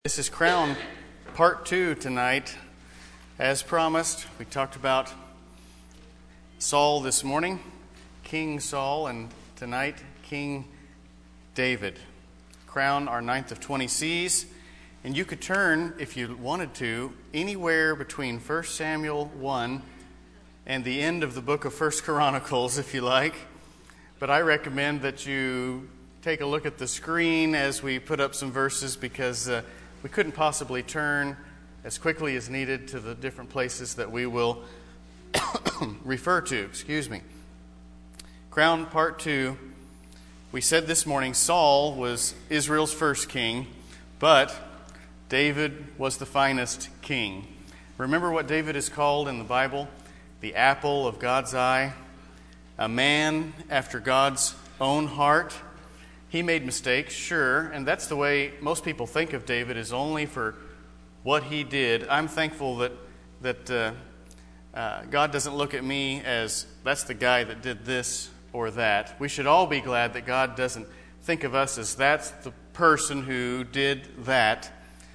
This is Crown Part 2 tonight. As promised, we talked about Saul this morning, King Saul, and tonight, King David. Crown our 9th of 20 C's, and you could turn, if you wanted to, anywhere between 1 Samuel 1 and the end of the book of 1 Chronicles, if you like. But I recommend that you take a look at the screen as we put up some verses, because we couldn't possibly turn as quickly as needed to the different places that we will refer to. Crown Part 2. We said this morning Saul was Israel's first king, but David was the finest king. Remember what David is called in the Bible? The apple of God's eye, a man after God's own heart. He made mistakes, sure, and that's the way most people think of David, is only for what he did. I'm thankful that God doesn't look at me as, that's the guy that did this or that. We should all be glad that God doesn't think of us as, that's the person who did that,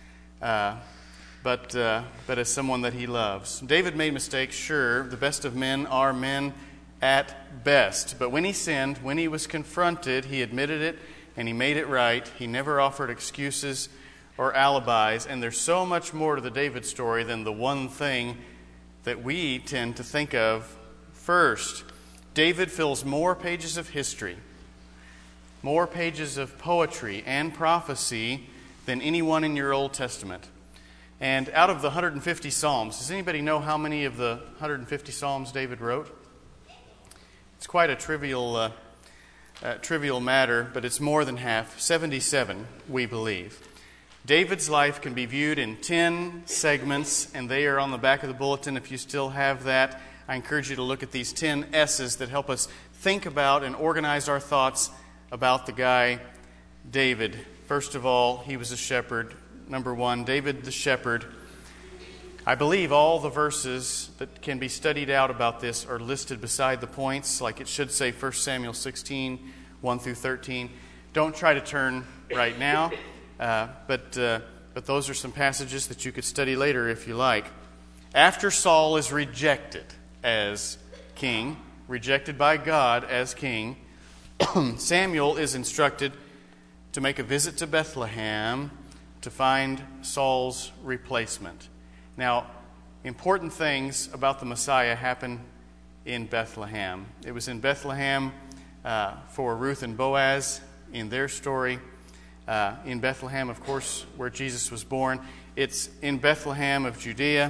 but as someone that he loves. David made mistakes, sure. The best of men are men at best. But when he sinned, when he was confronted, he admitted it and he made it right. He never offered excuses or alibis. And there's so much more to the David story than the one thing that we tend to think of first. David fills more pages of history, more pages of poetry and prophecy than anyone in your Old Testament. And out of the 150 Psalms, does anybody know how many of the 150 Psalms David wrote? It's quite a trivial matter, but it's more than half, 77, we believe. David's life can be viewed in 10 segments, and they are on the back of the bulletin. If you still have that, I encourage you to look at these 10 S's that help us think about and organize our thoughts about the guy David. First of all, he was a shepherd. Number one, David the shepherd. I believe all the verses that can be studied out about this are listed beside the points, like it should say 1 Samuel 16, 1 through 13. Don't try to turn right now, but those are some passages that you could study later if you like. After Saul is rejected as king, rejected by God as king, Samuel is instructed to make a visit to Bethlehem to find Saul's replacement. Now, important things about the Messiah happen in Bethlehem. It was in Bethlehem for Ruth and Boaz in their story. In Bethlehem, of course, where Jesus was born. It's in Bethlehem of Judea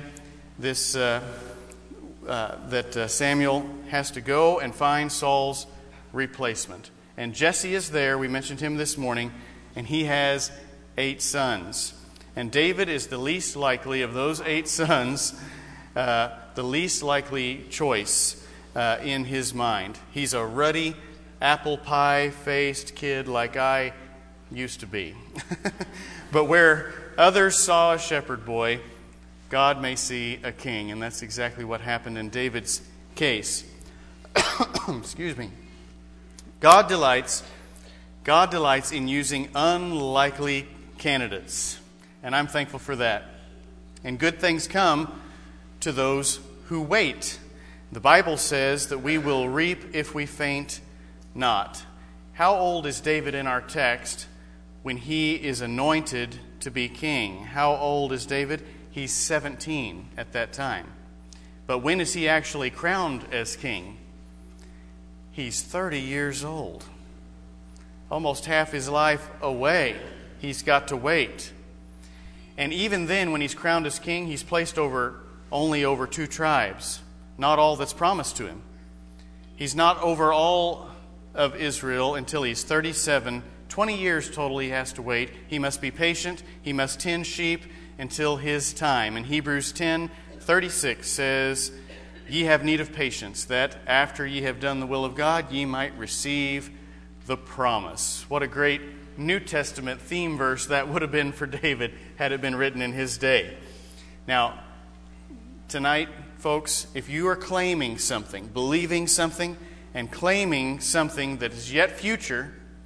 that Samuel has to go and find Saul's replacement. And Jesse is there. We mentioned him this morning, and he has 8 sons. And David is the least likely of those 8 sons, the least likely choice in his mind. He's a ruddy, apple pie-faced kid like I used to be. But where others saw a shepherd boy, God may see a king. And that's exactly what happened in David's case. Excuse me. God delights in using unlikely candidates. And I'm thankful for that. And good things come to those who wait. The Bible says that we will reap if we faint not. How old is David in our text when he is anointed to be king? How old is David? He's 17 at that time. But when is he actually crowned as king? He's 30 years old. Almost half his life away. He's got to wait. And even then, when he's crowned as king, he's placed only over 2 tribes, not all that's promised to him. He's not over all of Israel until he's 37. 20 years total he has to wait. He must be patient. He must tend sheep until his time. And Hebrews 10:36 says, "Ye have need of patience, that after ye have done the will of God, ye might receive the promise." What a great New Testament theme verse that would have been for David had it been written in his day. Now, tonight, folks, if you are claiming something, believing something, and claiming something that is yet future,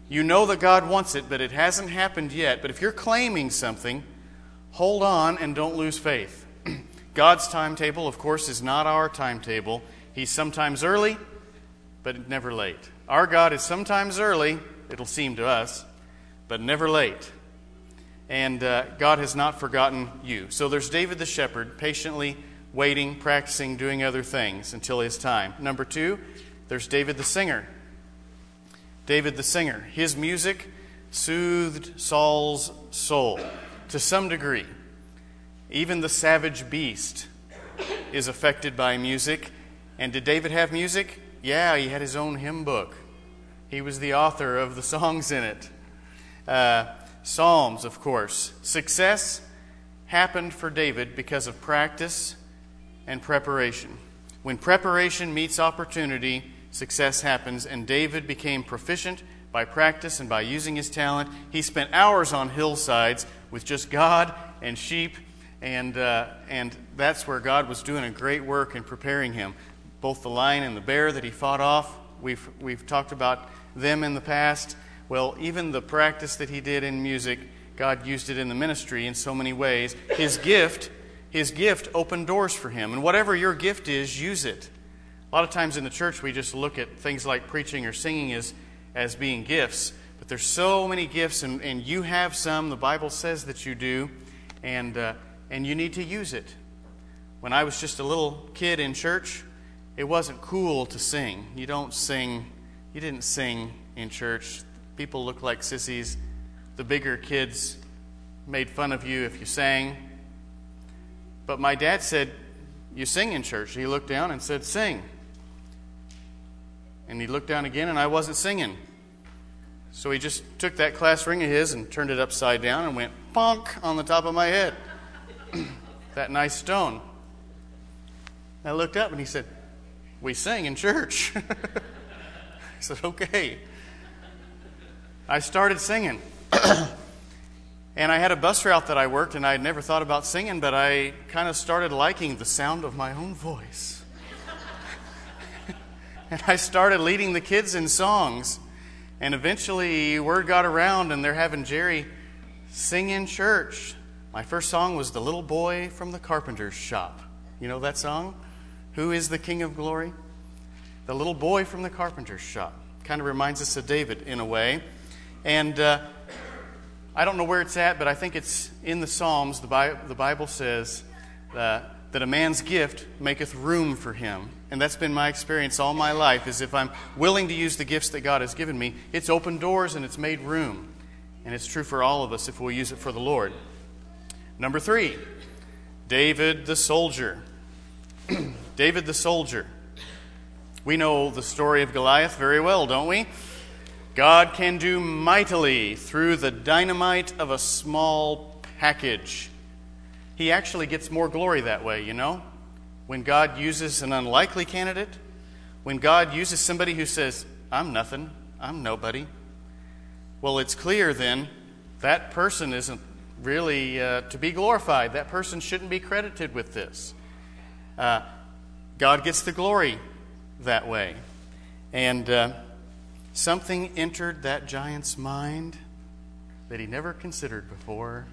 You know that God wants it, but it hasn't happened yet. But if you're claiming something, hold on and don't lose faith. God's timetable, of course, is not our timetable. He's sometimes early, but never late. Our God is sometimes early, it'll seem to us, but never late. And God has not forgotten you. So there's David the shepherd, patiently waiting, practicing, doing other things until his time. Number 2, there's David the singer. David the singer. His music soothed Saul's soul to some degree. Even the savage beast is affected by music. And did David have music? Yeah, he had his own hymn book. He was the author of the songs in it. Psalms, of course. Success happened for David because of practice and preparation. When preparation meets opportunity, success happens, and David became proficient by practice and by using his talent. He spent hours on hillsides with just God and sheep, and that's where God was doing a great work in preparing him. Both the lion and the bear that he fought off, we've talked about them in the past. Well, even the practice that he did in music, God used it in the ministry in so many ways. His gift opened doors for him. And whatever your gift is, use it. A lot of times in the church, we just look at things like preaching or singing as being gifts. But there's so many gifts, and you have some. The Bible says that you do, and you need to use it. When I was just a little kid in church, it wasn't cool to sing. You didn't sing in church. People looked like sissies. The bigger kids made fun of you if you sang. But my dad said, "You sing in church." He looked down and said, "Sing." And he looked down again, and I wasn't singing. So he just took that class ring of his and turned it upside down and went bonk on the top of my head. That nice stone. I looked up and he said, "We sing in church." I said, "Okay." I started singing. And I had a bus route that I worked, and I had never thought about singing, but I kind of started liking the sound of my own voice. And I started leading the kids in songs. And eventually, word got around, and they're having Jerry sing in church. My first song was "The Little Boy from the Carpenter's Shop." You know that song? Who is the King of Glory? The little boy from the carpenter's shop. Kind of reminds us of David in a way. And I don't know where it's at, but I think it's in the Psalms. The Bible says that a man's gift maketh room for him. And that's been my experience all my life, is if I'm willing to use the gifts that God has given me, it's opened doors and it's made room. And it's true for all of us if we use it for the Lord. Number 3, David the soldier. David the soldier. We know the story of Goliath very well, don't we? God can do mightily through the dynamite of a small package. He actually gets more glory that way, you know? When God uses an unlikely candidate, when God uses somebody who says, "I'm nothing, I'm nobody," well, it's clear then that person isn't really to be glorified. That person shouldn't be credited with this. God gets the glory that way. And something entered that giant's mind that he never considered before.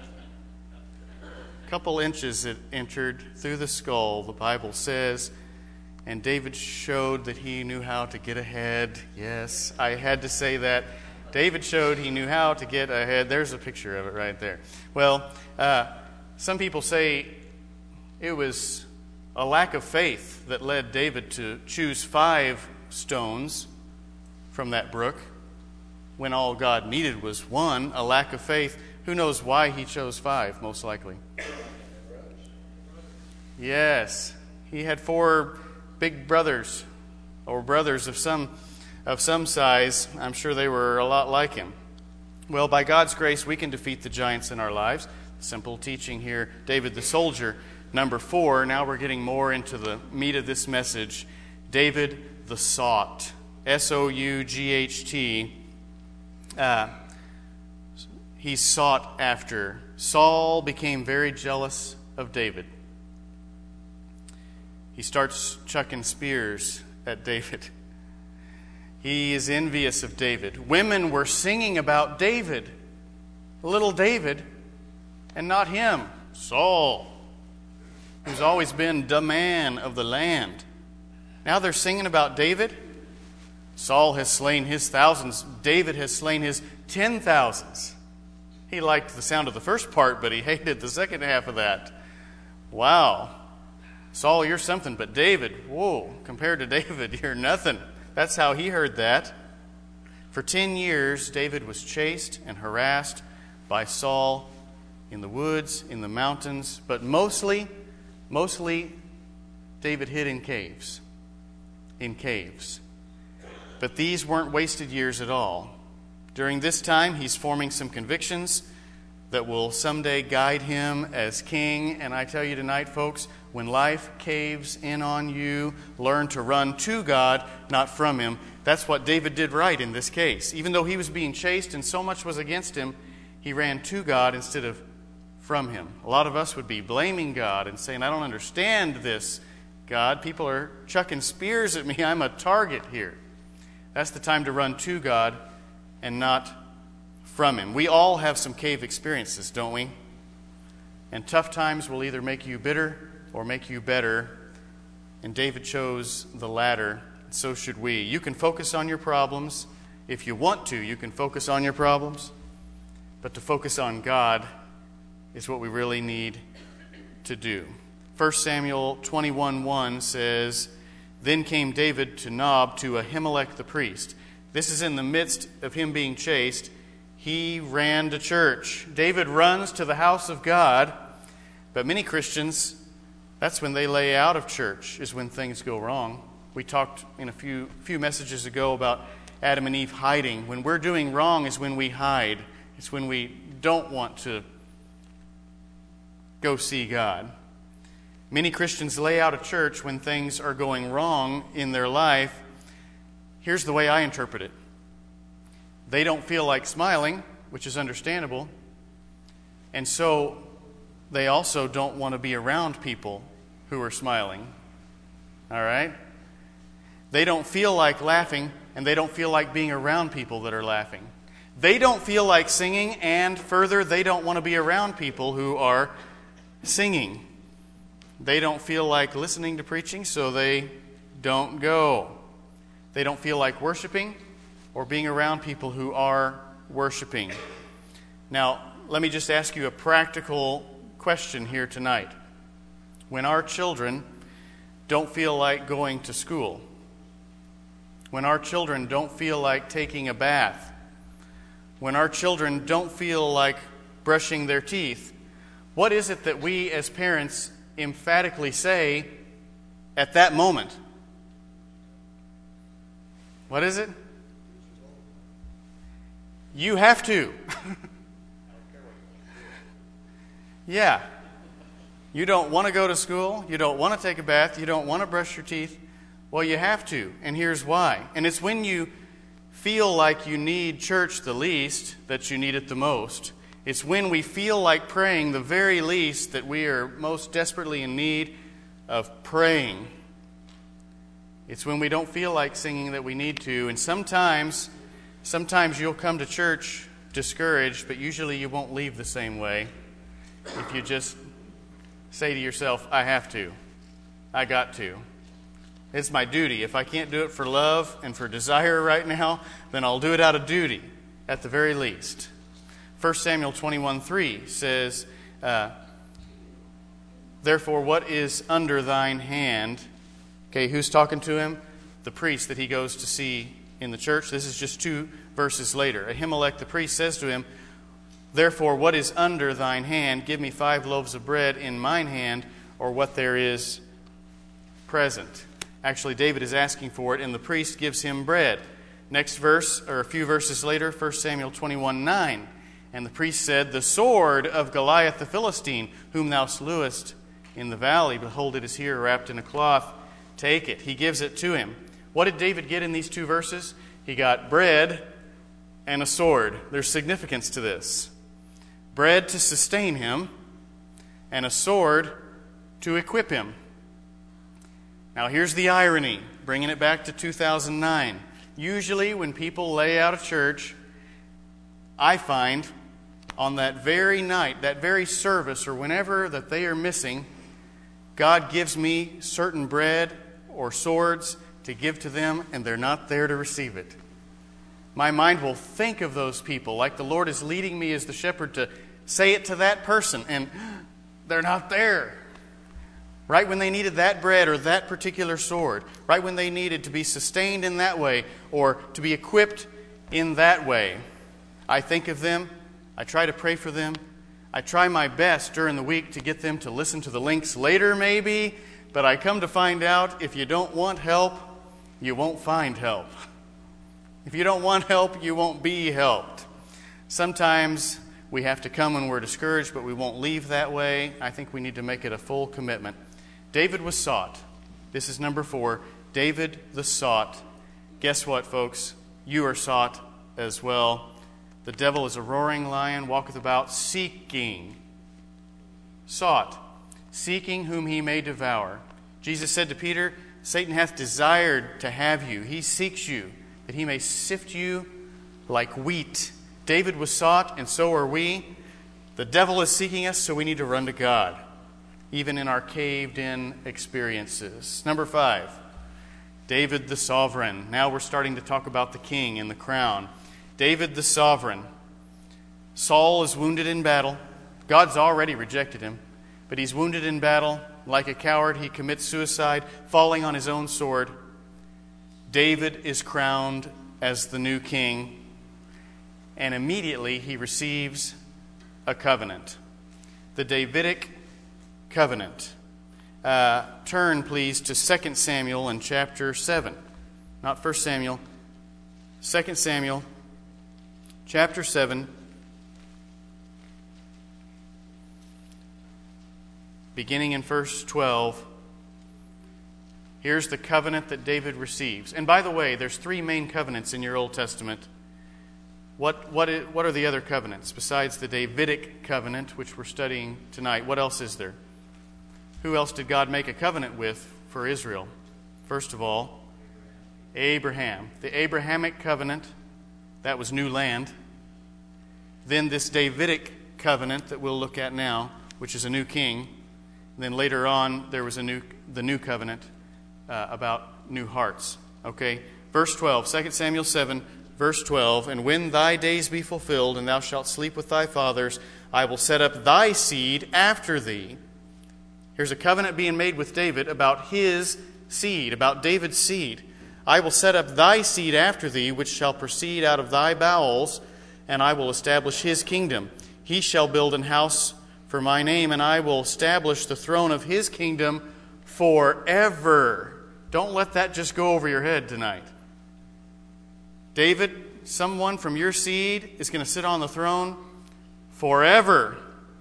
A couple inches it entered through the skull, the Bible says, and David showed that he knew how to get ahead. Yes, I had to say that. David showed he knew how to get ahead. There's a picture of it right there. Well, some people say it was a lack of faith that led David to choose 5 stones from that brook when all God needed was 1, a lack of faith. Who knows why he chose 5, most likely? Yes, he had 4 big brothers, or brothers of some size. I'm sure they were a lot like him. Well, by God's grace, we can defeat the giants in our lives. Simple teaching here. David the soldier. Number 4, now we're getting more into the meat of this message. David the sought. S-O-U-G-H-T. He sought after. Saul became very jealous of David. He starts chucking spears at David. He is envious of David. Women were singing about David, little David, and not him, Saul, who's always been the man of the land. Now they're singing about David. Saul has slain his thousands. David has slain his 10,000s. He liked the sound of the first part, but he hated the second half of that. Wow. Saul, you're something, but David, whoa, compared to David, you're nothing. That's how he heard that. For 10 years, David was chased and harassed by Saul in the woods, in the mountains, but mostly David hid in caves. But these weren't wasted years at all. During this time, he's forming some convictions that will someday guide him as king. And I tell you tonight, folks, when life caves in on you, learn to run to God, not from Him. That's what David did right in this case. Even though he was being chased and so much was against him, he ran to God instead of from Him. A lot of us would be blaming God and saying, I don't understand this, God. People are chucking spears at me. I'm a target here. That's the time to run to God and not from Him. We all have some cave experiences, don't we? And tough times will either make you bitter or make you better. And David chose the latter. So should we. You can focus on your problems. If you want to, you can focus on your problems. But to focus on God is what we really need to do. 1 Samuel 21:1 says, Then came David to Nob to Ahimelech the priest. This is in the midst of him being chased. He ran to church. David runs to the house of God. But many Christians, that's when they lay out of church, is when things go wrong. We talked in a few messages ago about Adam and Eve hiding. When we're doing wrong is when we hide. It's when we don't want to go see God. Many Christians lay out of church when things are going wrong in their life. Here's the way I interpret it. They don't feel like smiling, which is understandable. And so they also don't want to be around people who are smiling. All right? They don't feel like laughing, and they don't feel like being around people that are laughing. They don't feel like singing, and further, they don't want to be around people who are singing. They don't feel like listening to preaching, so they don't go. They don't feel like worshiping or being around people who are worshiping. Now, let me just ask you a practical question here tonight. When our children don't feel like going to school, when our children don't feel like taking a bath, when our children don't feel like brushing their teeth, what is it that we as parents emphatically say at that moment? What is it? You have to. Yeah. You don't want to go to school. You don't want to take a bath. You don't want to brush your teeth. Well, you have to. And here's why. And it's when you feel like you need church the least that you need it the most. It's when we feel like praying the very least that we are most desperately in need of praying. It's when we don't feel like singing that we need to. And sometimes you'll come to church discouraged, but usually you won't leave the same way. If you just say to yourself, I have to. I got to. It's my duty. If I can't do it for love and for desire right now, then I'll do it out of duty, at the very least. 1 Samuel 21:3 says, Therefore, what is under thine hand? Okay, who's talking to him? The priest that he goes to see in the church. This is just 2 verses later. Ahimelech the priest says to him, Therefore, what is under thine hand? Give me 5 loaves of bread in mine hand, or what there is present. Actually, David is asking for it, and the priest gives him bread. Next verse, or a few verses later, 1 Samuel 21:9. And the priest said, The sword of Goliath the Philistine, whom thou slewest in the valley, behold, it is here wrapped in a cloth. Take it. He gives it to him. What did David get in these 2 verses? He got bread and a sword. There's significance to this. Bread to sustain him, and a sword to equip him. Now here's the irony, bringing it back to 2009. Usually when people lay out of church, I find on that very night, that very service, or whenever that they are missing, God gives me certain bread or swords to give to them, and they're not there to receive it. My mind will think of those people like the Lord is leading me as the shepherd to say it to that person, and they're not there. Right when they needed that bread or that particular sword, right when they needed to be sustained in that way or to be equipped in that way, I think of them, I try to pray for them, I try my best during the week to get them to listen to the links later maybe, but I come to find out if you don't want help, you won't find help. If you don't want help, you won't be helped. Sometimes we have to come when we're discouraged, but we won't leave that way. I think we need to make it a full commitment. David was sought. This is number 4. David the sought. Guess what, folks? You are sought as well. The devil is a roaring lion, walketh about seeking. Sought. Seeking whom he may devour. Jesus said to Peter, Satan hath desired to have you. He seeks you, that he may sift you like wheat. David was sought, and so are we. The devil is seeking us, so we need to run to God, even in our caved-in experiences. Number 5, David the sovereign. Now we're starting to talk about the king and the crown. David the sovereign. Saul is wounded in battle. God's already rejected him, but he's wounded in battle. Like a coward, he commits suicide, falling on his own sword. David is crowned as the new king, and immediately he receives a covenant. The Davidic covenant. Turn, please, to 2 Samuel in chapter 7. Not 1 Samuel. 2 Samuel, chapter 7. Beginning in verse 12. Here's the covenant that David receives. And by the way, there's 3 main covenants in your Old Testament. What are the other covenants besides the Davidic covenant, which we're studying tonight? What else is there? Who else did God make a covenant with for Israel? First of all, Abraham. The Abrahamic covenant, that was new land. Then this Davidic covenant that we'll look at now, which is a new king. And then later on, there was the new covenant about new hearts. Okay, verse 12, 2 Samuel 7, verse 12. And when thy days be fulfilled, and thou shalt sleep with thy fathers, I will set up thy seed after thee. Here's a covenant being made with David about his seed, about David's seed. I will set up thy seed after thee, which shall proceed out of thy bowels, and I will establish his kingdom. He shall build an house for my name, and I will establish the throne of his kingdom forever. Don't let that just go over your head tonight. David, someone from your seed is going to sit on the throne forever.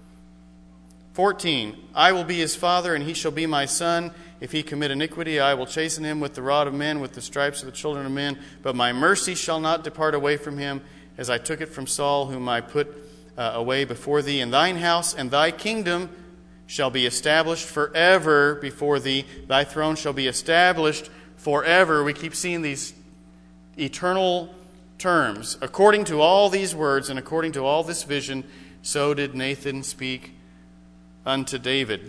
14, I will be his father, and he shall be my son. If he commit iniquity, I will chasten him with the rod of men, with the stripes of the children of men. But my mercy shall not depart away from him, as I took it from Saul, whom I put away before thee. In thine house and thy kingdom shall be established forever before thee. Thy throne shall be established forever. We keep seeing these eternal terms. According to all these words and according to all this vision, so did Nathan speak unto David.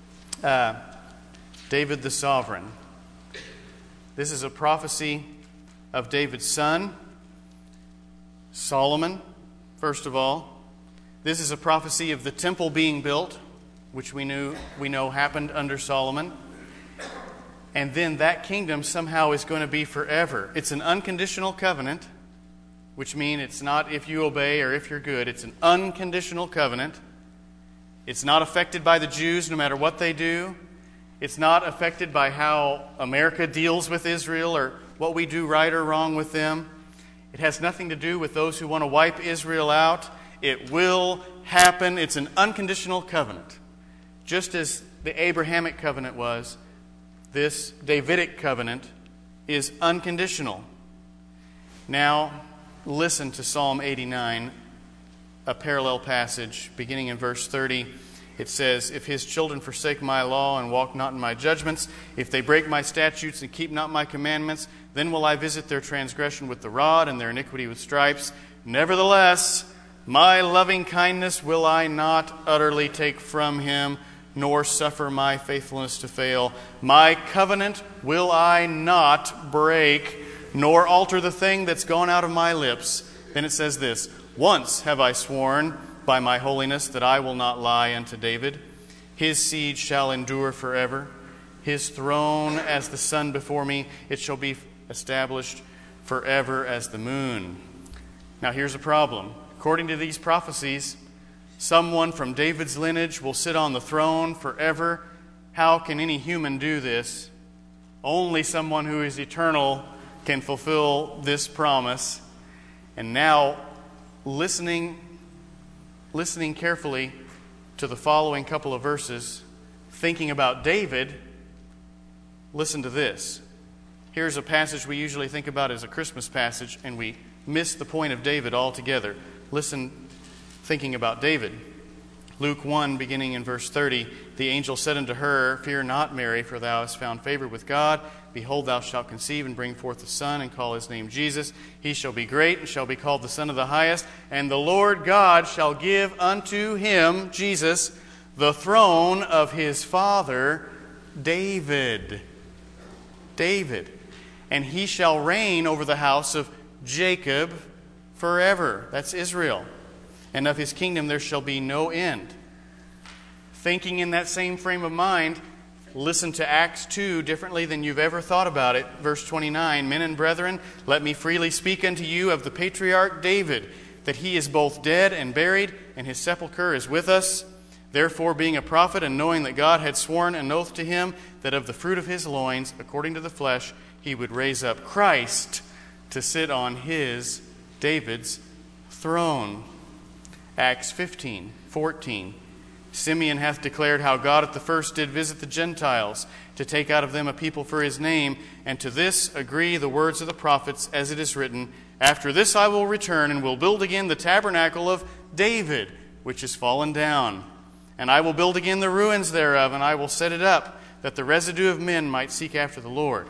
David the sovereign. This is a prophecy of David's son, Solomon, first of all. This is a prophecy of the temple being built, which we know happened under Solomon. And then that kingdom somehow is going to be forever. It's an unconditional covenant, which means it's not if you obey or if you're good. It's an unconditional covenant. It's not affected by the Jews no matter what they do. It's not affected by how America deals with Israel or what we do right or wrong with them. It has nothing to do with those who want to wipe Israel out. It will happen. It's an unconditional covenant. Just as the Abrahamic covenant was, this Davidic covenant is unconditional. Now, listen to Psalm 89, a parallel passage beginning in verse 30. It says, if his children forsake my law and walk not in my judgments, if they break my statutes and keep not my commandments, Then will I visit their transgression with the rod and their iniquity with stripes. Nevertheless, my loving kindness will I not utterly take from him, nor suffer my faithfulness to fail. My covenant will I not break, nor alter the thing that's gone out of my lips. Then it says this, once have I sworn by my holiness that I will not lie unto David. His seed shall endure forever. His throne as the sun before me, it shall be established forever as the moon. Now here's a problem. According to these prophecies, someone from David's lineage will sit on the throne forever. How can any human do this? Only someone who is eternal can fulfill this promise. And now, listening carefully to the following couple of verses, thinking about David, listen to this. Here's a passage we usually think about as a Christmas passage, and we miss the point of David altogether. Listen, thinking about David. Luke 1, beginning in verse 30, the angel said unto her, Fear not, Mary, for thou hast found favor with God. Behold, thou shalt conceive and bring forth a son, and call his name Jesus. He shall be great, and shall be called the Son of the Highest. And the Lord God shall give unto him, Jesus, the throne of his father David. And he shall reign over the house of Jacob forever. That's Israel. And of his kingdom there shall be no end. Thinking in that same frame of mind, listen to Acts 2 differently than you've ever thought about it. Verse 29, Men and brethren, let me freely speak unto you of the patriarch David, that he is both dead and buried, and his sepulchre is with us. Therefore, being a prophet, and knowing that God had sworn an oath to him, that of the fruit of his loins, according to the flesh, he would raise up Christ to sit on his, David's, throne. Acts 15:14. Simeon hath declared how God at the first did visit the Gentiles, to take out of them a people for his name, and to this agree the words of the prophets, as it is written, After this I will return, and will build again the tabernacle of David, which is fallen down. And I will build again the ruins thereof, and I will set it up, that the residue of men might seek after the Lord.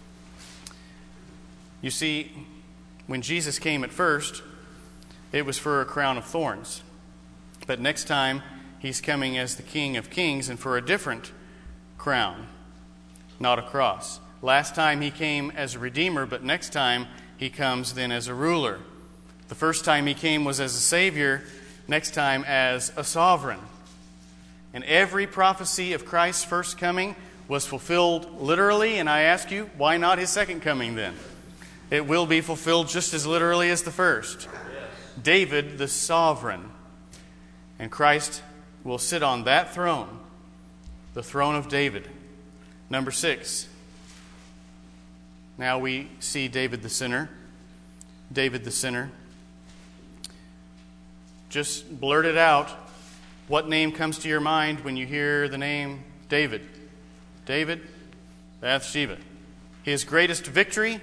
You see, when Jesus came at first, it was for a crown of thorns. But next time, he's coming as the King of Kings and for a different crown, not a cross. Last time he came as a redeemer, but next time he comes then as a ruler. The first time he came was as a savior, next time as a sovereign. And every prophecy of Christ's first coming was fulfilled literally, and I ask you, why not his second coming then? It will be fulfilled just as literally as the first. Yes. David, the sovereign. And Christ will sit on that throne, the throne of David. Number 6. Now we see David the sinner. David the sinner. Just blurt it out. What name comes to your mind when you hear the name David? David, Bathsheba. His greatest victory,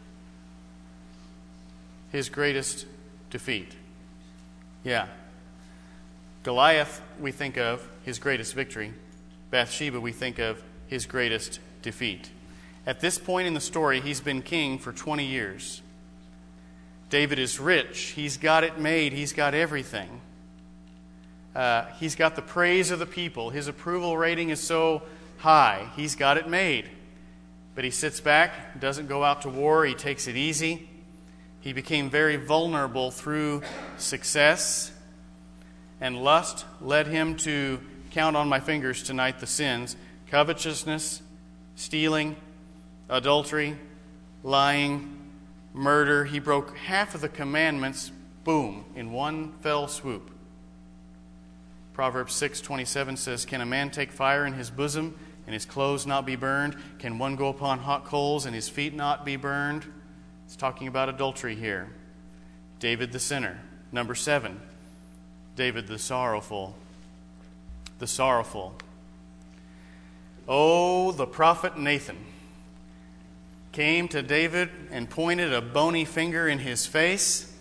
his greatest defeat. Yeah. Goliath, we think of his greatest victory. Bathsheba, we think of his greatest defeat. At this point in the story, he's been king for 20 years. David is rich. He's got it made. He's got everything. He's got the praise of the people. His approval rating is so high. He's got it made. But he sits back, doesn't go out to war. He takes it easy. He became very vulnerable through success. And lust led him to count on my fingers tonight the sins: covetousness, stealing, adultery, lying, murder. He broke half of the commandments, boom, in one fell swoop. Proverbs 6:27 says, Can a man take fire in his bosom and his clothes not be burned? Can one go upon hot coals and his feet not be burned? It's talking about adultery here. David the sinner. Number 7. David the sorrowful. The sorrowful. Oh, the prophet Nathan came to David and pointed a bony finger in his face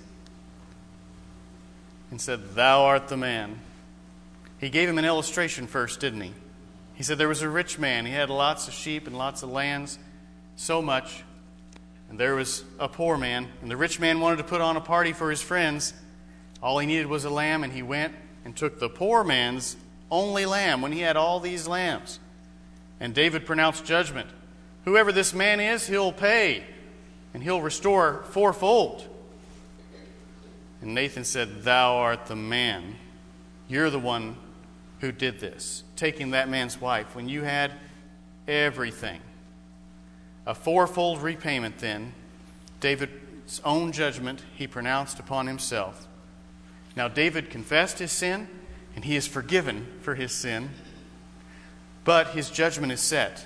and said, Thou art the man. He gave him an illustration first, didn't he? He said there was a rich man. He had lots of sheep and lots of lands, so much And there was a poor man, and the rich man wanted to put on a party for his friends. All he needed was a lamb, and he went and took the poor man's only lamb when he had all these lambs. And David pronounced judgment. Whoever this man is, he'll pay, and he'll restore fourfold. And Nathan said, Thou art the man. You're the one who did this, taking that man's wife when you had everything. A fourfold repayment then, David's own judgment he pronounced upon himself. Now David confessed his sin, and he is forgiven for his sin, but his judgment is set.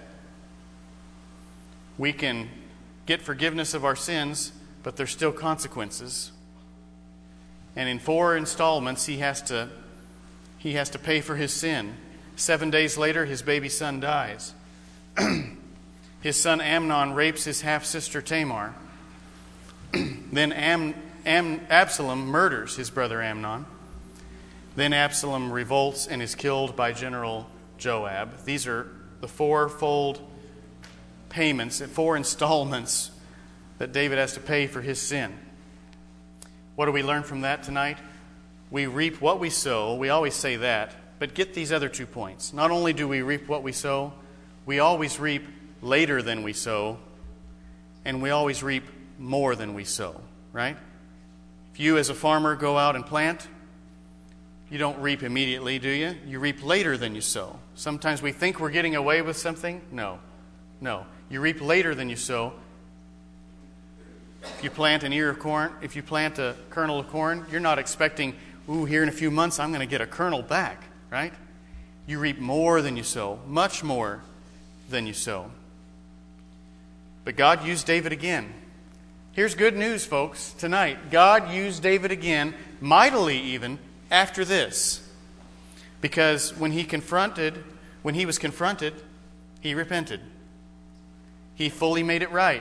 We can get forgiveness of our sins, but there's still consequences. And in 4 installments, he has to pay for his sin. 7 days later, his baby son dies. His son Amnon rapes his half-sister Tamar. Then Absalom murders his brother Amnon. Then Absalom revolts and is killed by General Joab. These are the fourfold payments, 4 installments that David has to pay for his sin. What do we learn from that tonight? We reap what we sow. We always say that. But get these other 2 points. Not only do we reap what we sow, we always reap later than we sow, and we always reap more than we sow, right? If you as a farmer go out and plant, you don't reap immediately, do you? You reap later than you sow. Sometimes we think we're getting away with something. No. You reap later than you sow. If you plant an ear of corn, if you plant a kernel of corn, you're not expecting, here in a few months I'm going to get a kernel back, right? You reap more than you sow, much more than you sow. But God used David again. Here's good news, folks, tonight. God used David again, mightily even, after this. Because when he was confronted, he repented. He fully made it right.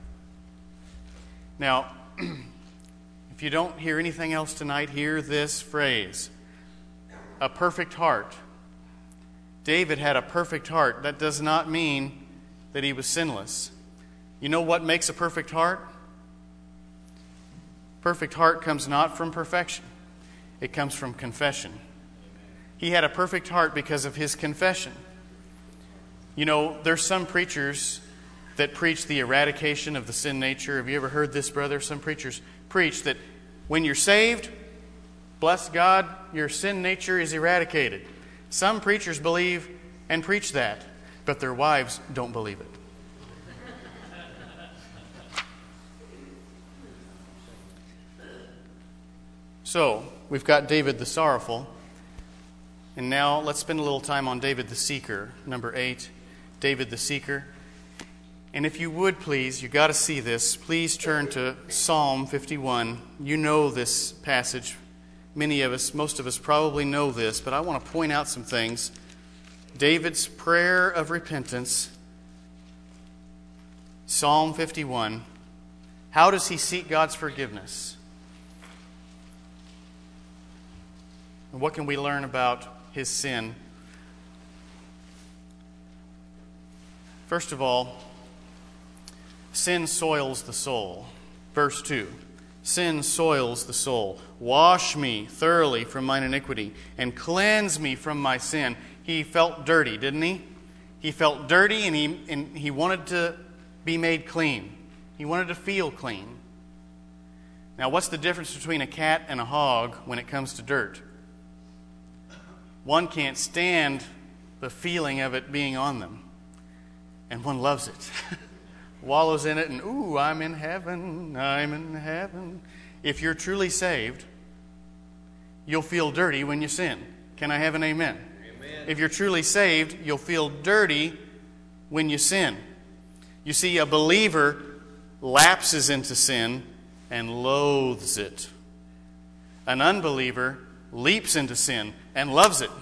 Now, if you don't hear anything else tonight, hear this phrase: a perfect heart. David had a perfect heart. That does not mean that he was sinless. You know what makes a perfect heart? Perfect heart comes not from perfection. It comes from confession. He had a perfect heart because of his confession. You know, there's some preachers that preach the eradication of the sin nature. Have you ever heard this, brother? Some preachers preach that when you're saved, bless God, your sin nature is eradicated. Some preachers believe and preach that, but their wives don't believe it. So, we've got David the sorrowful, and now let's spend a little time on David the seeker, number 8, David the seeker. And if you would please, you got to see this, please turn to Psalm 51. You know this passage. Most of us probably know this, but I want to point out some things. David's prayer of repentance, Psalm 51. How does he seek God's forgiveness? And what can we learn about his sin? First of all, sin soils the soul. Verse 2. Sin soils the soul. Wash me thoroughly from mine iniquity and cleanse me from my sin. He felt dirty, didn't he? He felt dirty and he wanted to be made clean. He wanted to feel clean. Now, what's the difference between a cat and a hog when it comes to dirt? One can't stand the feeling of it being on them, and one loves it. Wallows in it, and ooh, I'm in heaven, I'm in heaven. If you're truly saved, you'll feel dirty when you sin. Can I have an amen? Amen. If you're truly saved, you'll feel dirty when you sin. You see, a believer lapses into sin and loathes it. An unbeliever leaps into sin and loves it.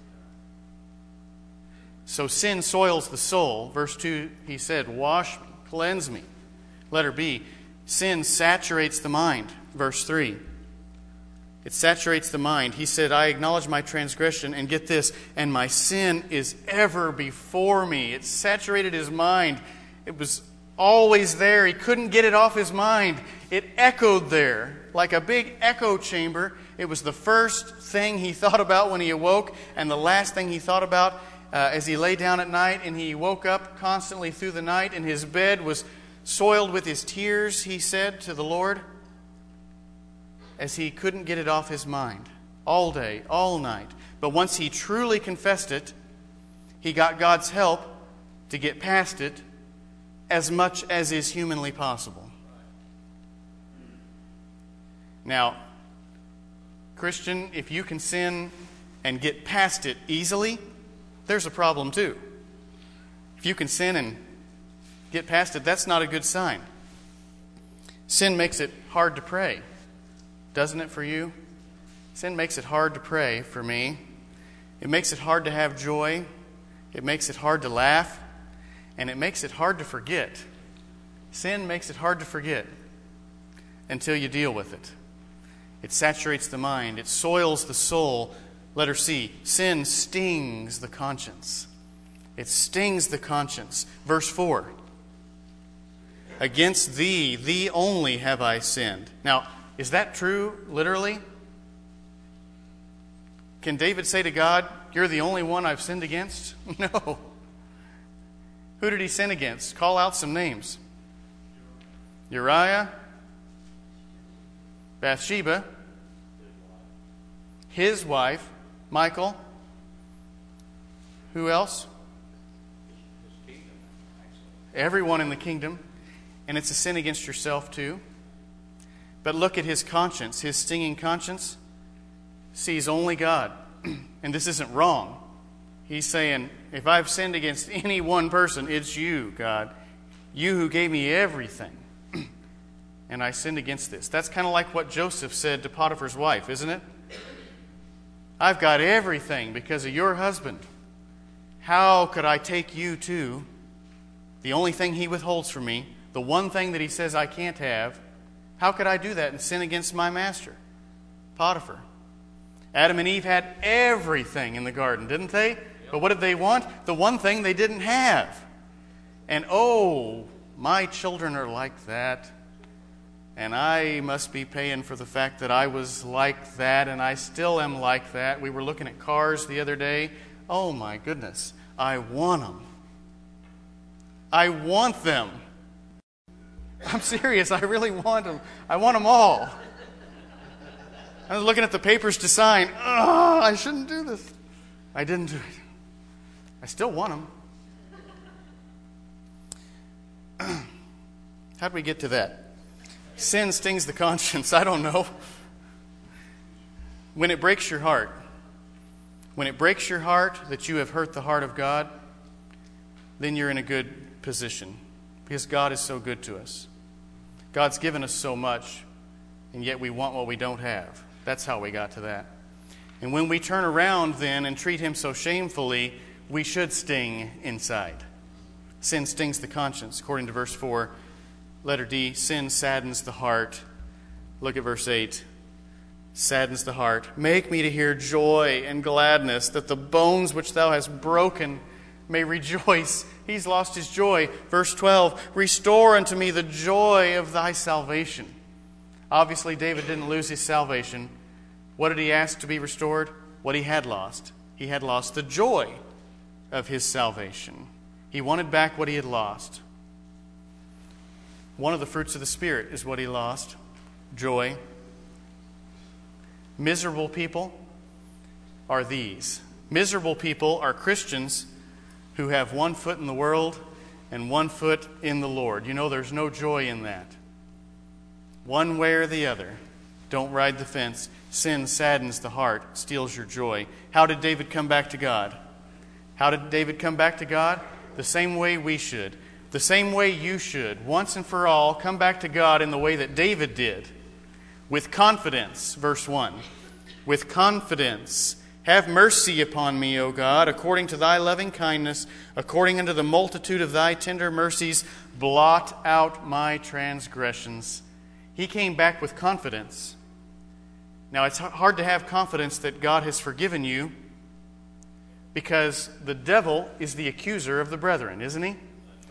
So sin soils the soul. Verse 2, he said, wash me, cleanse me. Letter B, sin saturates the mind. Verse 3, it saturates the mind. He said, I acknowledge my transgression, and get this, and my sin is ever before me. It saturated his mind. It was always there. He couldn't get it off his mind. It echoed there like a big echo chamber. It was the first thing he thought about when he awoke and the last thing he thought about as he lay down at night. And he woke up constantly through the night, and his bed was soiled with his tears, he said to the Lord, as he couldn't get it off his mind all day, all night. But once he truly confessed it, he got God's help to get past it as much as is humanly possible. Now, Christian, if you can sin and get past it easily, there's a problem too. If you can sin and get past it, that's not a good sign. Sin makes it hard to pray, doesn't it for you? Sin makes it hard to pray for me. It makes it hard to have joy. It makes it hard to laugh. And it makes it hard to forget. Sin makes it hard to forget until you deal with it. It saturates the mind. It soils the soul. Letter C, sin stings the conscience. It stings the conscience. Verse 4, against thee only have I sinned. Now, is that true, literally? Can David say to God, you're the only one I've sinned against? No. Who did he sin against? Call out some names. Uriah, Bathsheba, his wife, Michal. Who else? Everyone in the kingdom. And it's a sin against yourself too. But look at his conscience, his stinging conscience sees only God. And this isn't wrong. He's saying, if I've sinned against any one person, it's you, God. You who gave me everything. And I sinned against this. That's kind of like what Joseph said to Potiphar's wife, isn't it? I've got everything because of your husband. How could I take you too? The only thing he withholds from me, the one thing that he says I can't have, how could I do that and sin against my master? Potiphar. Adam and Eve had everything in the garden, didn't they? But what did they want? The one thing they didn't have. And oh, my children are like that. And I must be paying for the fact that I was like that, and I still am like that. We were looking at cars the other day. Oh my goodness, I want them. I want them. I'm serious, I really want them. I want them all. I was looking at the papers to sign. Oh, I shouldn't do this. I didn't do it. I still want them. How did we get to that? Sin stings the conscience. I don't know. When it breaks your heart that you have hurt the heart of God, then you're in a good position because God is so good to us. God's given us so much, and yet we want what we don't have. That's how we got to that. And when we turn around then and treat Him so shamefully, we should sting inside. Sin stings the conscience, according to verse 4. Letter D, sin saddens the heart. Look at verse 8. Saddens the heart. Make me to hear joy and gladness, that the bones which thou hast broken may rejoice. He's lost his joy. Verse 12, restore unto me the joy of thy salvation. Obviously, David didn't lose his salvation. What did he ask to be restored? What he had lost. He had lost the joy of his salvation. He wanted back what he had lost. One of the fruits of the Spirit is what he lost. Joy. Miserable people are these. Miserable people are Christians who have one foot in the world and one foot in the Lord. You know, there's no joy in that. One way or the other. Don't ride the fence. Sin saddens the heart, steals your joy. How did David come back to God? How did David come back to God? The same way we should. The same way you should, once and for all, come back to God in the way that David did. With confidence, verse 1. With confidence, have mercy upon me, O God, according to thy loving kindness, according unto the multitude of thy tender mercies, blot out my transgressions. He came back with confidence. Now, it's hard to have confidence that God has forgiven you because the devil is the accuser of the brethren, isn't he?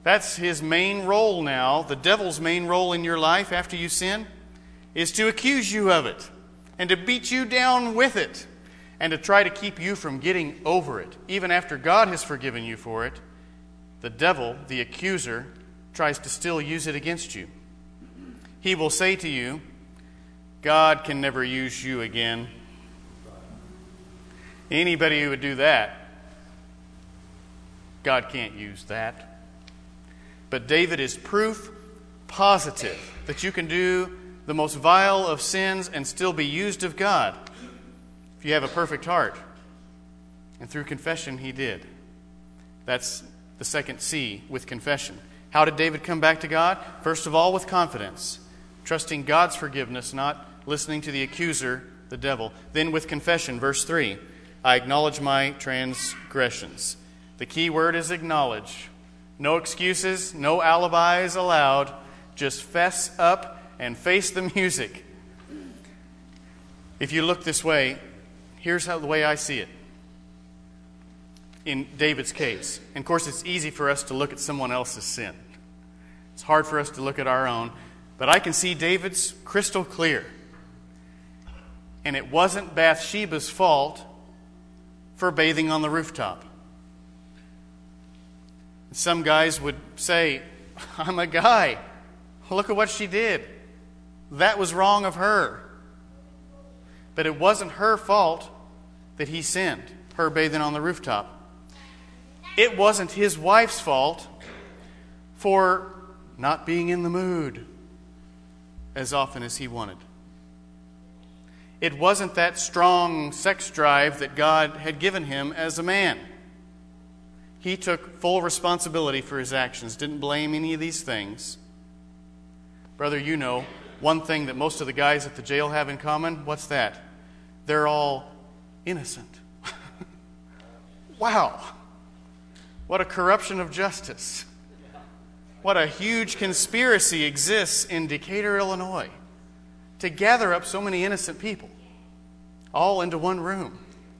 That's his main role now. The devil's main role in your life after you sin is to accuse you of it and to beat you down with it and to try to keep you from getting over it. Even after God has forgiven you for it, the devil, the accuser, tries to still use it against you. He will say to you, God can never use you again. Anybody who would do that, God can't use that. But David is proof positive that you can do the most vile of sins and still be used of God if you have a perfect heart. And through confession, he did. That's the second C, with confession. How did David come back to God? First of all, with confidence, trusting God's forgiveness, not listening to the accuser, the devil. Then with confession, verse 3, I acknowledge my transgressions. The key word is acknowledge. No excuses, no alibis allowed. Just fess up and face the music. If you look this way, here's the way I see it in David's case. And of course, it's easy for us to look at someone else's sin. It's hard for us to look at our own. But I can see David's crystal clear. And it wasn't Bathsheba's fault for bathing on the rooftop. Some guys would say, I'm a guy. Look at what she did. That was wrong of her. But it wasn't her fault that he sinned, her bathing on the rooftop. It wasn't his wife's fault for not being in the mood as often as he wanted. It wasn't that strong sex drive that God had given him as a man. He took full responsibility for his actions, didn't blame any of these things. Brother, you know, one thing that most of the guys at the jail have in common, what's that? They're all innocent. Wow. What a corruption of justice. What a huge conspiracy exists in Decatur, Illinois, to gather up so many innocent people, all into one room.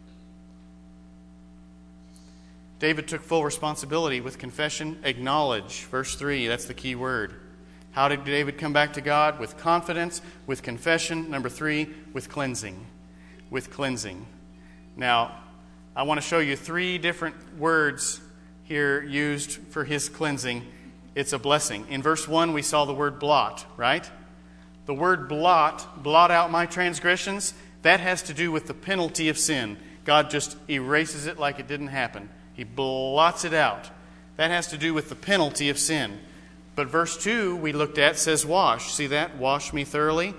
David took full responsibility with confession, acknowledge. Verse 3, that's the key word. How did David come back to God? With confidence, with confession. Number 3, with cleansing. With cleansing. Now, I want to show you 3 different words here used for his cleansing. It's a blessing. In verse 1, we saw the word blot, right? The word blot out my transgressions, that has to do with the penalty of sin. God just erases it like it didn't happen. He blots it out. That has to do with the penalty of sin. But verse 2 we looked at says wash. See that? Wash me thoroughly.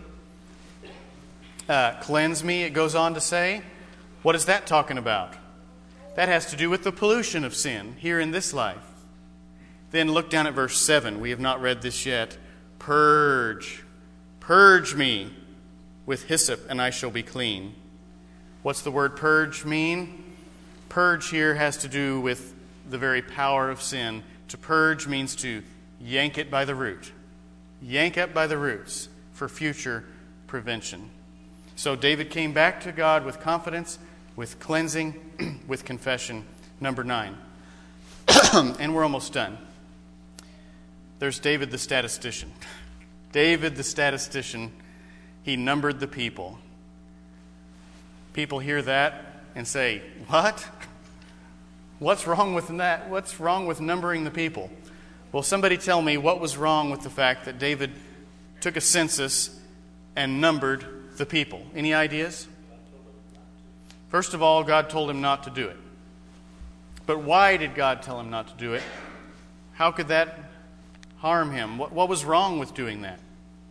Cleanse me, it goes on to say. What is that talking about? That has to do with the pollution of sin here in this life. Then look down at verse 7. We have not read this yet. Purge. Purge me with hyssop, and I shall be clean. What's the word purge mean? Purge here has to do with the very power of sin. To purge means to yank it by the root. Yank up by the roots for future prevention. So David came back to God with confidence, with cleansing, with confession. Number 9. And we're almost done. There's David the statistician. David the statistician, he numbered the people. People hear that and say, what? What's wrong with that? What's wrong with numbering the people? Well, somebody tell me what was wrong with the fact that David took a census and numbered the people. Any ideas? First of all, God told him not to do it. But why did God tell him not to do it? How could that harm him? What was wrong with doing that?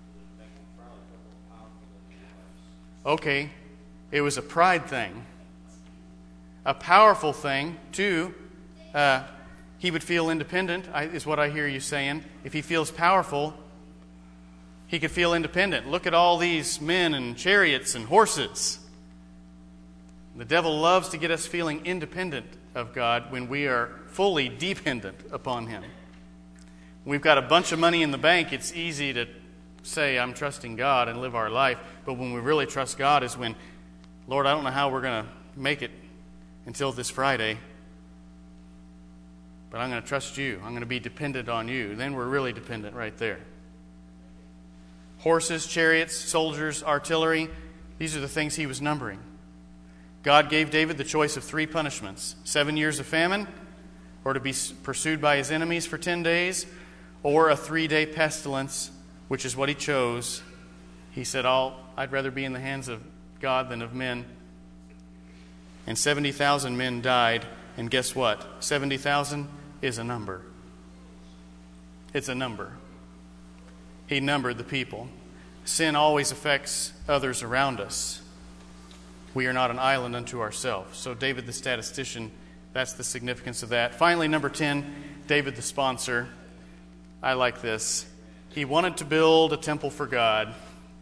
Okay, it was a pride thing. A powerful thing, too. He would feel independent, is what I hear you saying. If he feels powerful, he could feel independent. Look at all these men and chariots and horses. The devil loves to get us feeling independent of God when we are fully dependent upon him. When we've got a bunch of money in the bank, it's easy to say, I'm trusting God and live our life. But when we really trust God is when, Lord, I don't know how we're going to make it until this Friday. but I'm going to trust you. I'm going to be dependent on you. Then we're really dependent right there. Horses, chariots, soldiers, artillery, these are the things he was numbering. God gave David the choice of 3 punishments: 7 years of famine, or to be pursued by his enemies for 10 days, or a 3-day pestilence, which is what he chose. He said, I'd rather be in the hands of God than of men. And 70,000 men died. And guess what? 70,000 is a number. It's a number. He numbered the people. Sin always affects others around us. We are not an island unto ourselves. So David the statistician, that's the significance of that. Finally, number 10, David the sponsor. I like this. He wanted to build a temple for God,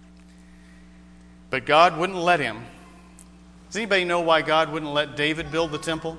but God wouldn't let him. Does anybody know why God wouldn't let David build the temple?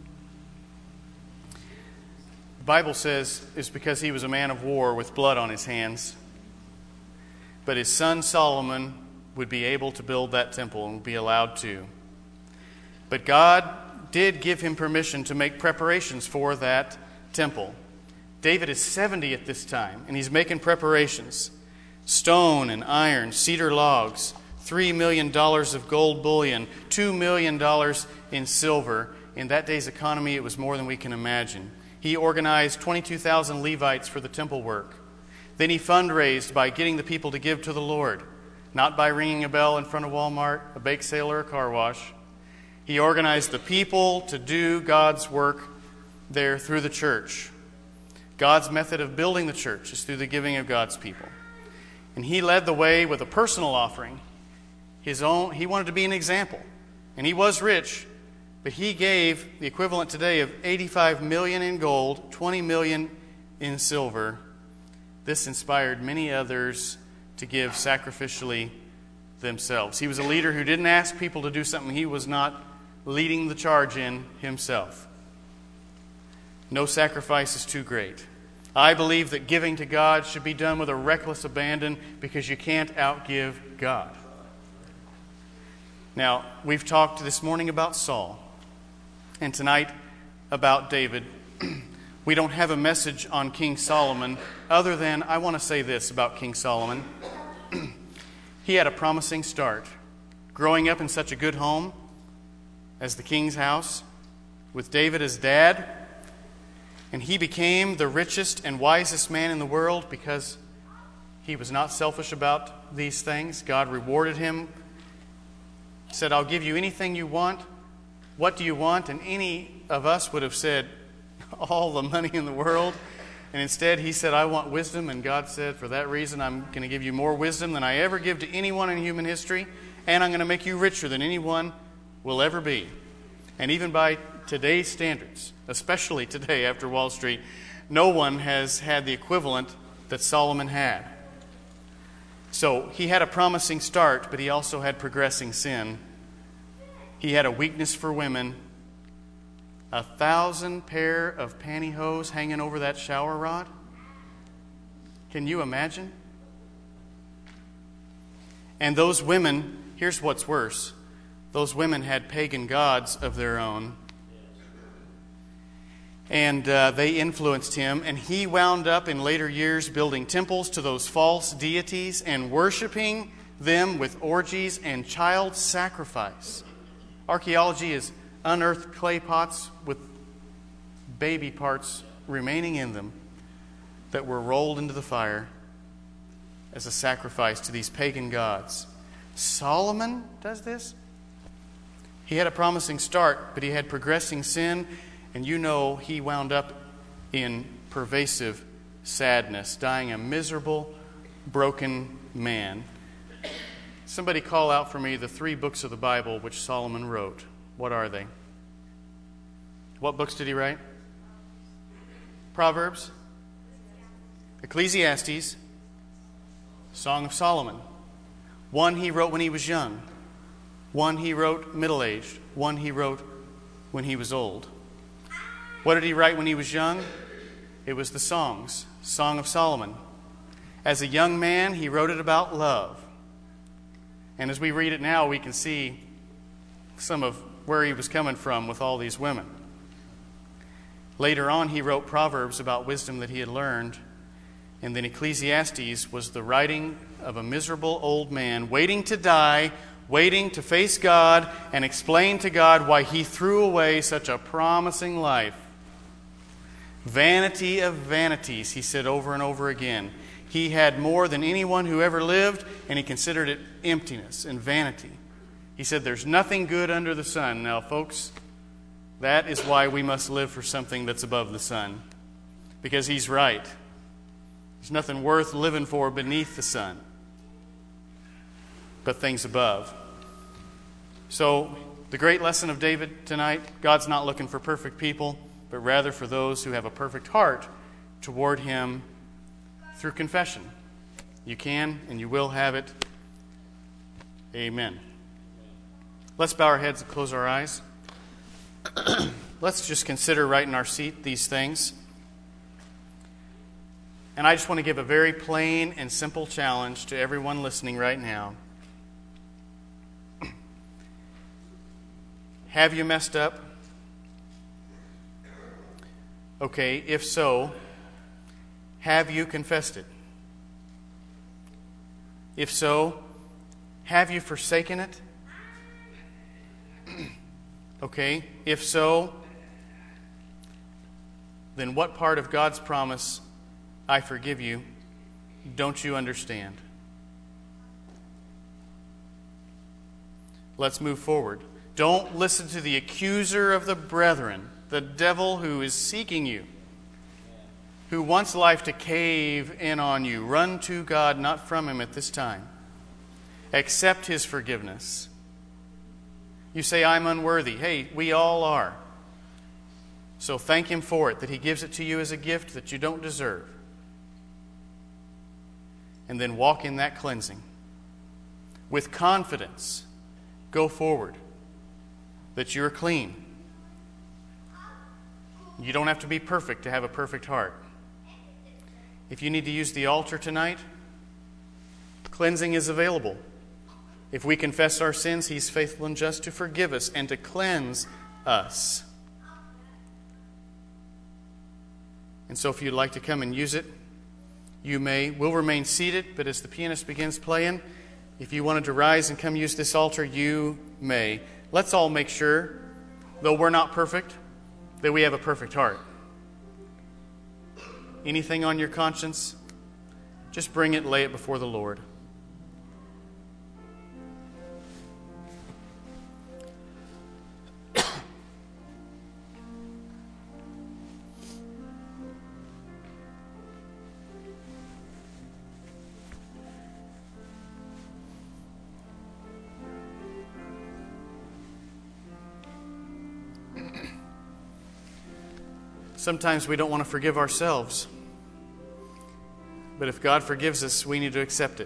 The Bible says it's because he was a man of war with blood on his hands. But his son Solomon would be able to build that temple and would be allowed to. But God did give him permission to make preparations for that temple. David is 70 at this time, and he's making preparations. Stone and iron, cedar logs, $3 million of gold bullion, $2 million in silver. In that day's economy, it was more than we can imagine. He organized 22,000 Levites for the temple work. Then he fundraised by getting the people to give to the Lord, not by ringing a bell in front of Walmart, a bake sale, or a car wash. He organized the people to do God's work there through the church. God's method of building the church is through the giving of God's people. And he led the way with a personal offering. His own. He wanted to be an example. And he was rich, but he gave the equivalent today of $85 million in gold, $20 million in silver. This inspired many others to give sacrificially themselves. He was a leader who didn't ask people to do something he was not leading the charge in himself. No sacrifice is too great. I believe that giving to God should be done with a reckless abandon because you can't outgive God. Now, we've talked this morning about Saul and tonight about David. We don't have a message on King Solomon other than I want to say this about King Solomon. He had a promising start. Growing up in such a good home as the king's house, with David as dad, and he became the richest and wisest man in the world because he was not selfish about these things. God rewarded him, said, I'll give you anything you want. What do you want? And any of us would have said, all the money in the world. And instead he said, I want wisdom. And God said, for that reason, I'm going to give you more wisdom than I ever give to anyone in human history. And I'm going to make you richer than anyone will ever be. And even by today's standards, especially today after Wall Street, no one has had the equivalent that Solomon had. So he had a promising start, but he also had progressing sin. He had a weakness for women. 1,000 pair of pantyhose hanging over that shower rod. Can you imagine? And those women, here's what's worse. Those women had pagan gods of their own. And they influenced him. And he wound up in later years building temples to those false deities and worshiping them with orgies and child sacrifice. Archaeology has unearthed clay pots with baby parts remaining in them that were rolled into the fire as a sacrifice to these pagan gods. Solomon does this? He had a promising start, but he had progressing sin, and you know he wound up in pervasive sadness, dying a miserable, broken man. Somebody call out for me the 3 books of the Bible which Solomon wrote. What are they? What books did he write? Proverbs, Ecclesiastes, Song of Solomon. One he wrote when he was young. One he wrote middle-aged. One he wrote when he was old. What did he write when he was young? It was the Songs, Song of Solomon. As a young man, he wrote it about love. And as we read it now, we can see some of where he was coming from with all these women. Later on, he wrote Proverbs about wisdom that he had learned. And then Ecclesiastes was the writing of a miserable old man waiting to die, waiting to face God and explain to God why he threw away such a promising life. Vanity of vanities, he said over and over again. He had more than anyone who ever lived, and he considered it emptiness and vanity. He said, there's nothing good under the sun. Now, folks, that is why we must live for something that's above the sun. Because he's right. There's nothing worth living for beneath the sun, but things above. So, the great lesson of David tonight, God's not looking for perfect people, but rather for those who have a perfect heart toward him through confession. You can and you will have it. Amen. Let's bow our heads and close our eyes. Let's just consider right in our seat these things. And I just want to give a very plain and simple challenge to everyone listening right now. Have you messed up? Okay, if so, have you confessed it? If so, have you forsaken it? Okay, if so, then what part of God's promise, I forgive you, don't you understand? Let's move forward. Don't listen to the accuser of the brethren, the devil who is seeking you, who wants life to cave in on you. Run to God, not from him at this time. Accept his forgiveness. You say, I'm unworthy. Hey, we all are. So thank him for it, that he gives it to you as a gift that you don't deserve. And then walk in that cleansing. With confidence, go forward, that you're clean. You don't have to be perfect to have a perfect heart. If you need to use the altar tonight, cleansing is available. If we confess our sins, he's faithful and just to forgive us and to cleanse us. And so if you'd like to come and use it, you may. We'll remain seated, but as the pianist begins playing, if you wanted to rise and come use this altar, you may. Let's all make sure, though we're not perfect, that we have a perfect heart. Anything on your conscience, just bring it, lay it before the Lord. Sometimes we don't want to forgive ourselves. But if God forgives us, we need to accept it.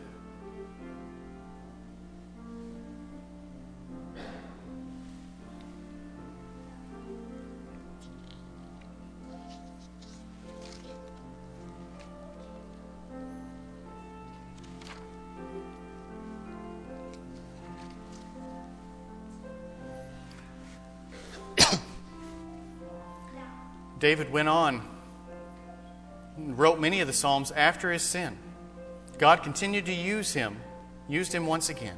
David went on and wrote many of the Psalms after his sin. God continued to use him, used him once again.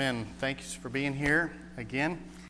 men, thanks for being here again.